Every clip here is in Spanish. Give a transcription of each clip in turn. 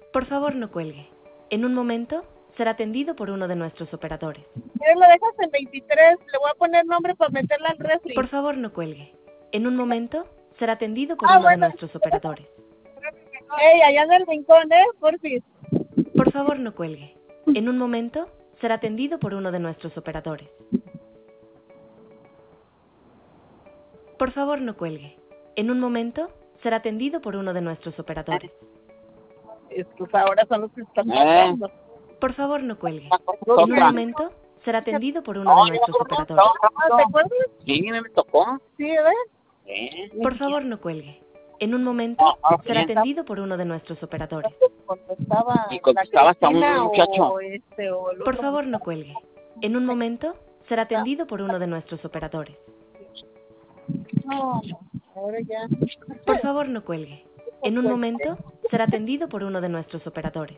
Por favor, no cuelgue. En un momento será atendido por uno de nuestros operadores. Mira, lo dejas en 23, le voy a poner nombre para meterla al refri. Por favor, no cuelgue. En un momento será atendido por uno de Bueno. nuestros operadores. Ey, allá en el rincón, porfis. Por favor, no cuelgue. En un momento será atendido por uno de nuestros operadores. Por favor, no cuelgue. En un momento será atendido por uno de nuestros operadores. Estos ahora son los que están hablando. Por favor, no cuelgue. En un momento será atendido por uno de nuestros operadores. ¿Te acuerdas? Sí, me tocó. Sí, ¿verdad? Sí. Por favor, no cuelgue. En un momento será atendido por uno de nuestros operadores. Contestaba Y contestaba hasta un Cristina muchacho. o el Por otro favor, no cuelgue. En un momento será atendido por uno de nuestros operadores. No, ahora ya. Por favor, no cuelgue. En un momento será atendido por uno de nuestros operadores.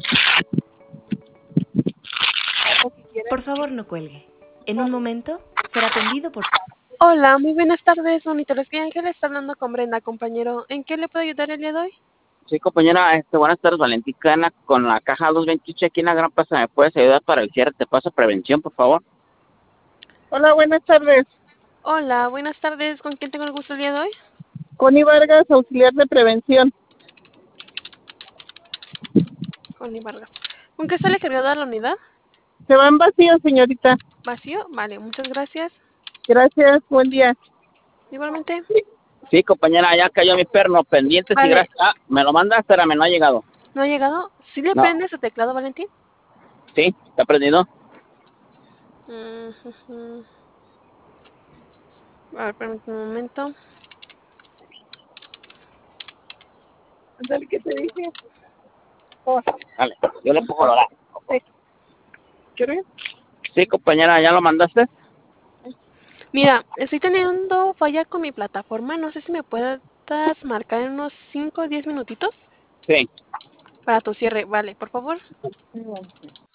Por favor, no cuelgue. En un momento será atendido por... Hola, muy buenas tardes, monitores. Ángel está hablando con Brenda, compañero. ¿En qué le puedo ayudar el día de hoy? Sí, compañera, buenas tardes, Valentina, con la caja 228 aquí en la Gran Plaza, ¿me puedes ayudar para el cierre de paso prevención, por favor? Hola, buenas tardes. Hola, buenas tardes. ¿Con quién tengo el gusto el día de hoy? Connie Vargas, auxiliar de prevención. Connie Vargas. ¿Con qué sale cargada la unidad? Se va en vacío, señorita. ¿Vacío? Vale, muchas gracias. Gracias, buen día. Igualmente. Sí, compañera, ya cayó mi perno, pendientes y Vale. gracias. Ah, ¿me lo manda? Espérame, no ha llegado. ¿No ha llegado? ¿Sí le No. prende su teclado, Valentín? Sí, ¿está prendido? A ver, permítame un momento. Ándale, ¿qué te dije? Dale, yo le pongo la hora. Sí. ¿Quieres? Sí, compañera, ¿ya lo mandaste? Mira, estoy teniendo falla con mi plataforma. No sé si me puedas marcar en unos 5 o 10 minutitos Sí. para tu cierre. Vale, por favor.